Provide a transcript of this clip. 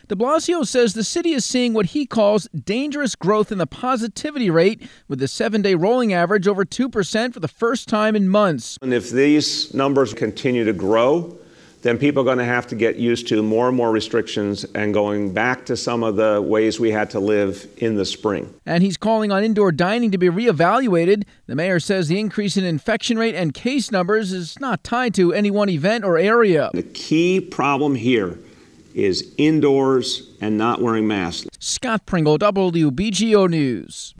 De Blasio says the city is seeing what he calls dangerous growth in the positivity rate, with the 7-day rolling average over 2% for the first time in months. And if these numbers continue to grow, then people are going to have to get used to more and more restrictions and going back to some of the ways we had to live in the spring. And he's calling on indoor dining to be reevaluated. The mayor says the increase in infection rate and case numbers is not tied to any one event or area. The key problem here is indoors and not wearing masks. Scott Pringle, WBGO News.